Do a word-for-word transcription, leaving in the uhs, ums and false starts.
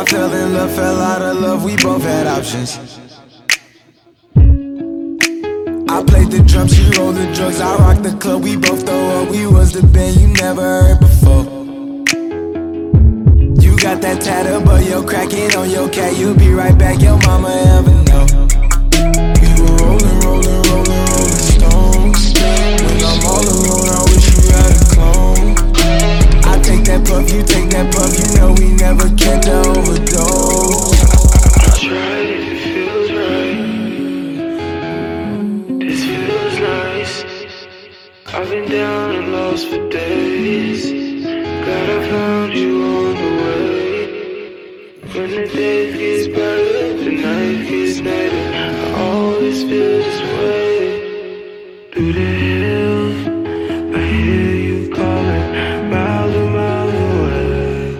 I fell in love, fell out of love, we both had options. I played the drums, she rolled the drugs, I rocked the club, we both throw up. We was the band you never heard before. You got that tat but you're cracking on your cat. You'll be right back, your mama ever know. We were rolling, rolling, rolling, rolling stones. When I'm all alone, I wish you had a clone. I take that puff, you take that puff, you know we never get to overdose. I tried if it feels right. This feels nice. I've been down and lost for days. Glad I found you on the way. When the days get better, the night gets better.